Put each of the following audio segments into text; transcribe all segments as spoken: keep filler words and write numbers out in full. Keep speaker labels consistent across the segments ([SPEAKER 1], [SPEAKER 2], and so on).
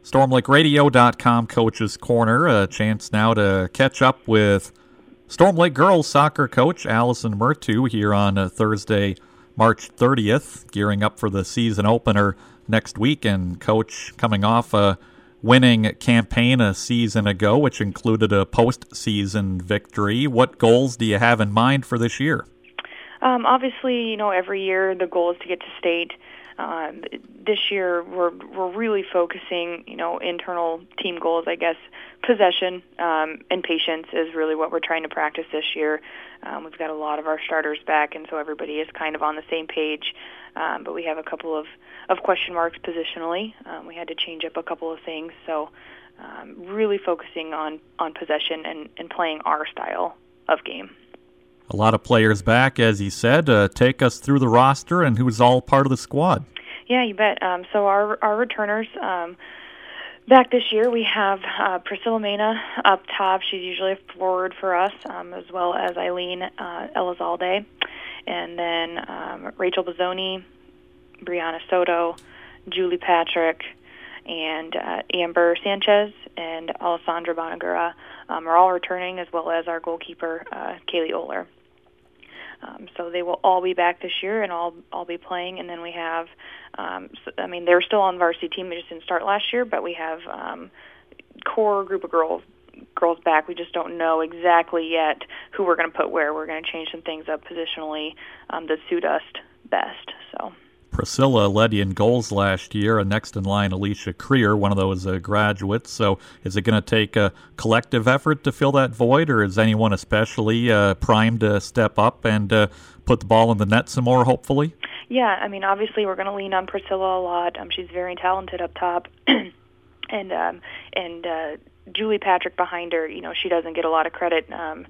[SPEAKER 1] Storm Lake Radio dot com Coach's Corner, a chance now to catch up with Storm Lake girls soccer coach Allison Murtu here on uh, Thursday, March thirtieth, gearing up for the season opener next week. And Coach, coming off a winning campaign a season ago, which included a postseason victory, what goals do you have in mind for this year?
[SPEAKER 2] Um, obviously, you know, every year the goal is to get to state. Um, this year, we're we're really focusing, you know, internal team goals. I guess possession um, and patience is really what we're trying to practice this year. Um, we've got a lot of our starters back, and so everybody is kind of on the same page. Um, but we have a couple of, of question marks positionally. Um, we had to change up a couple of things, so um, really focusing on on possession and, and playing our style of game.
[SPEAKER 1] A lot of players back, as you said. Uh, take us through the roster and who's all part of the squad.
[SPEAKER 2] Yeah, you bet. Um, so our our returners um, back this year, we have uh, Priscilla Mena up top. She's usually a forward for us, um, as well as Eileen uh, Elizalde. And then um, Rachel Bozzoni, Brianna Soto, Julie Patrick, and uh, Amber Sanchez and Alessandra Bonagura um, are all returning, as well as our goalkeeper, uh, Kaylee Oler. Um, so they will all be back this year and all all be playing. And then we have, um, so, I mean, they're still on the varsity team. They just didn't start last year, but we have um, core group of girls girls back. We just don't know exactly yet who we're going to put where. We're going to change some things up positionally um, that suit us best. So.
[SPEAKER 1] Priscilla led you in goals last year, and next in line, Alicia Creer, one of those uh, graduates. So is it going to take a collective effort to fill that void, or is anyone especially uh, primed to step up and uh, put the ball in the net some more, hopefully?
[SPEAKER 2] Yeah, I mean, obviously we're going to lean on Priscilla a lot. Um, she's very talented up top. and um, and uh, Julie Patrick behind her, you know, she doesn't get a lot of credit um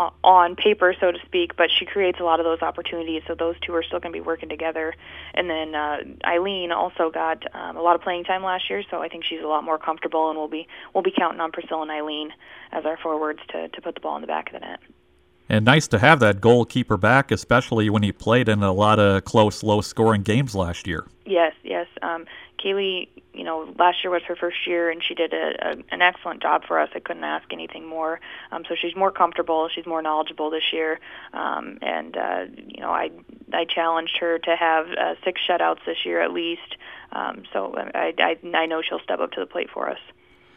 [SPEAKER 2] on paper, so to speak, but she creates a lot of those opportunities, so those two are still going to be working together. And then uh, Eileen also got um, a lot of playing time last year, so I think she's a lot more comfortable, and we'll be we'll be counting on Priscilla and Eileen as our forwards to, to put the ball in the back of the net.
[SPEAKER 1] And nice to have that goalkeeper back, especially when he played in a lot of close, low-scoring games last year.
[SPEAKER 2] Yes, yes. Um, Kaylee, you know, last year was her first year, and she did a, a, an excellent job for us. I couldn't ask anything more. Um, so she's more comfortable. She's more knowledgeable this year. Um, and, uh, you know, I I challenged her to have uh, six shutouts this year at least. Um, so I, I, I know she'll step up to the plate for us.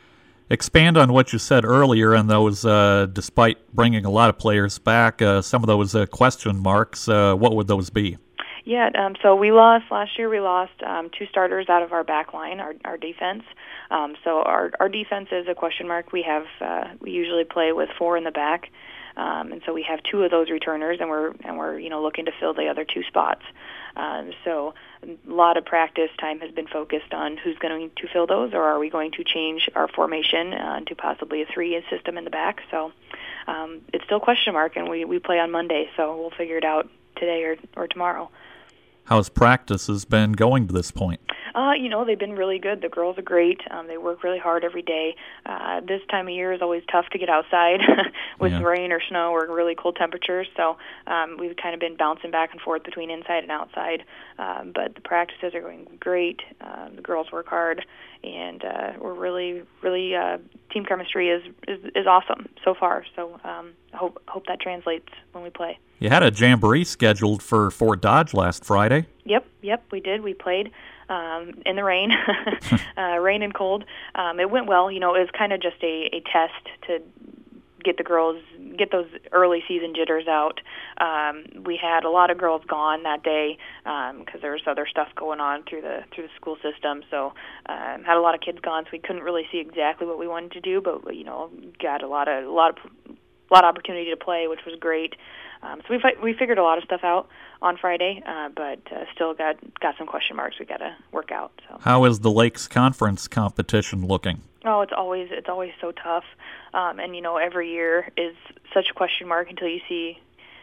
[SPEAKER 1] Expand on what you said earlier and those, uh, despite bringing a lot of players back, uh, some of those uh, question marks. Uh, what would those be?
[SPEAKER 2] Yeah, um, so we lost, last year we lost um, two starters out of our back line, our, our defense. Um, so our, our defense is a question mark. We have, uh, we usually play with four in the back. Um, and so we have two of those returners, and we're, and we're, you know, looking to fill the other two spots. Um, so a lot of practice time has been focused on who's going to fill those, or are we going to change our formation uh, to possibly a three system in the back. So um, it's still a question mark, and we, we play on Monday, so we'll figure it out today or, or tomorrow.
[SPEAKER 1] How's practices been going to this point?
[SPEAKER 2] Uh, you know, they've been really good. The girls are great. Um, they work really hard every day. Uh, this time of year is always tough to get outside with
[SPEAKER 1] yeah.
[SPEAKER 2] rain or snow or really cold temperatures. So um, we've kind of been bouncing back and forth between inside and outside. Um, but the practices are going great. Uh, the girls work hard, and uh, we're really, really uh, team chemistry is, is is awesome so far. So um, I hope hope that translates when we play.
[SPEAKER 1] You had a jamboree scheduled for Fort Dodge last Friday.
[SPEAKER 2] Yep, yep, we did. We played um, in the rain, uh, rain and cold. Um, it went well. You know, it was kind of just a, a test to get the girls, get those early season jitters out. Um, we had a lot of girls gone that day because um, there was other stuff going on through the through the school system. So um, had a lot of kids gone, so we couldn't really see exactly what we wanted to do. But you know, got a lot of a lot of a lot of opportunity to play, which was great. Um, so we fi- we figured a lot of stuff out on Friday, uh, but uh, still got got some question marks we got to work out. So
[SPEAKER 1] how is the Lakes Conference competition looking?
[SPEAKER 2] Oh, it's always it's always so tough, um, and you know every year is such a question mark until you see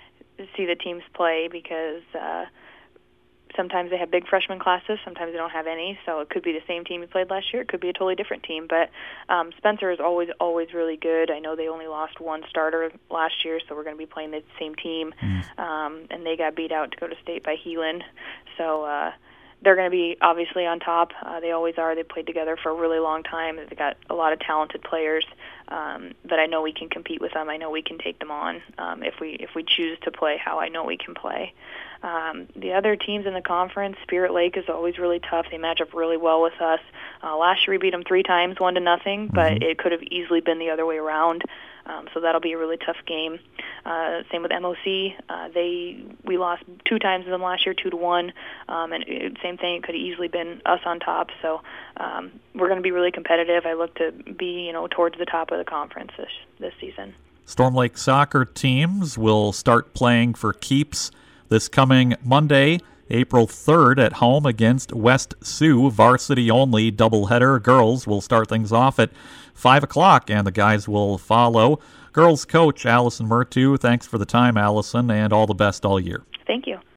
[SPEAKER 2] see the teams play because uh, sometimes they have big freshman classes, sometimes they don't have any. So it could be the same team you played last year, it could be a totally different team. But um, Spencer is always always really good. I know they only lost one starter last year, so we're going to be playing the same team, mm. um, and they got beat out to go to state by Heelan. So. Uh, they're going to be obviously on top. Uh, they always are. They played together for a really long time. They've got a lot of talented players, um, but I know we can compete with them. I know we can take them on um, if we if we choose to play how I know we can play. Um, the other teams in the conference, Spirit Lake is always really tough. They match up really well with us. Uh, last year we beat them three times, one to nothing, but mm-hmm. it could have easily been the other way around. Um, so that'll be a really tough game. Uh, same with M O C. Uh, they we lost two times to them last year, two to one, um, and it, same thing. It could have easily been us on top. So um, we're going to be really competitive. I look to be you know towards the top of the conference this this season.
[SPEAKER 1] Storm Lake soccer teams will start playing for keeps this coming Monday, April third, at home against West Sioux. Varsity only doubleheader. Girls will start things off at five o'clock, and the guys will follow. Girls coach Allison Murtu, thanks for the time, Allison, and all the best all year.
[SPEAKER 2] Thank you.